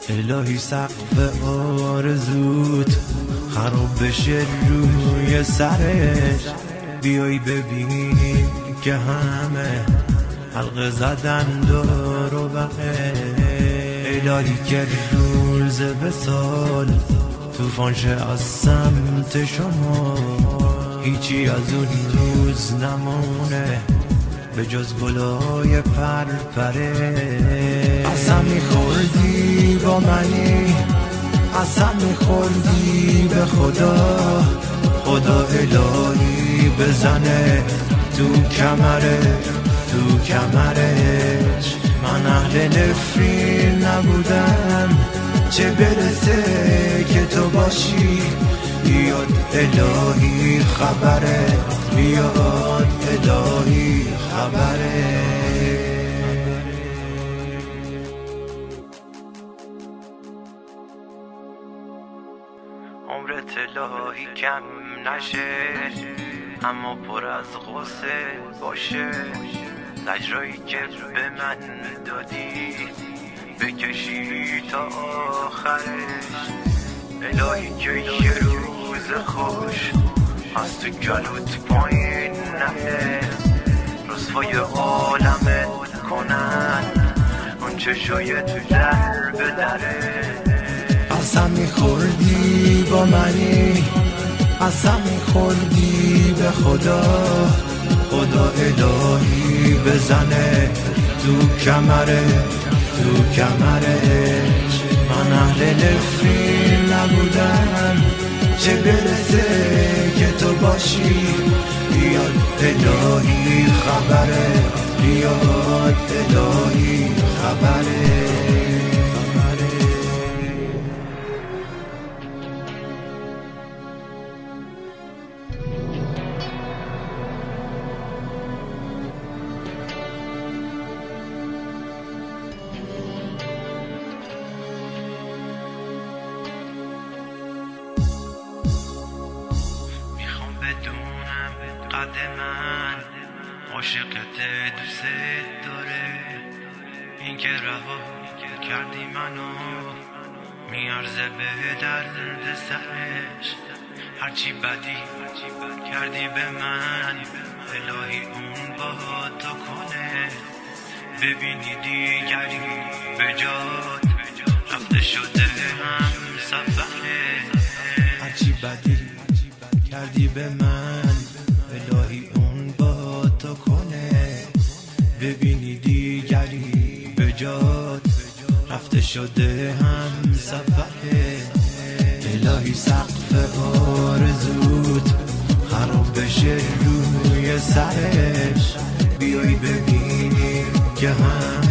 الهی سقف آرزوت خراب بشه روی سرش، بیای ببینیم که همه حلقه زدن دور و بقیه. الهی که روز وصال طوفان شه از سمت شما، هیچی از اون روز نمونه به جز گلای پرپره. قسم میخوردی با منی، قسم میخوردی به خدا، خدا الهی بزنه تو کمرش. من اهل نفرین نبودم، چه برسه که تو باشی. بیاد الهی خبره، بیاد الهی خبره. عمرت الهی کم نشه، اما پر از غصه باشه. زجرایی که به من دادی بکشی تا آخرش. الهی که یه روز خوش از تو گلوت پایین نره، رسوای عالمت کنن اون چشای تو در به دره. قسم میخوردی با منی، قسم میخوردی به خدا، خدا الهی بزنه تو کمرش. من اهل نفرین نبودم، چه برسه که تو باشی. بیاد الهی خبره، بیاد الهی خبره. بدونم قد من عاشقت دوست داره، این که رها کردی منو میارزه به درد سرش. هرچی بدی کردی به من الهی اون با تو کنه. ببینی دیگری به جات رفته شده هم سفره. هرچی بدی کردی به من الهی اون با تو کنه. ببینی دیگری به جات رفته شده هم سفره. الهی سقف آرزوت خراب بشه روی سرش، بیای ببینی که هم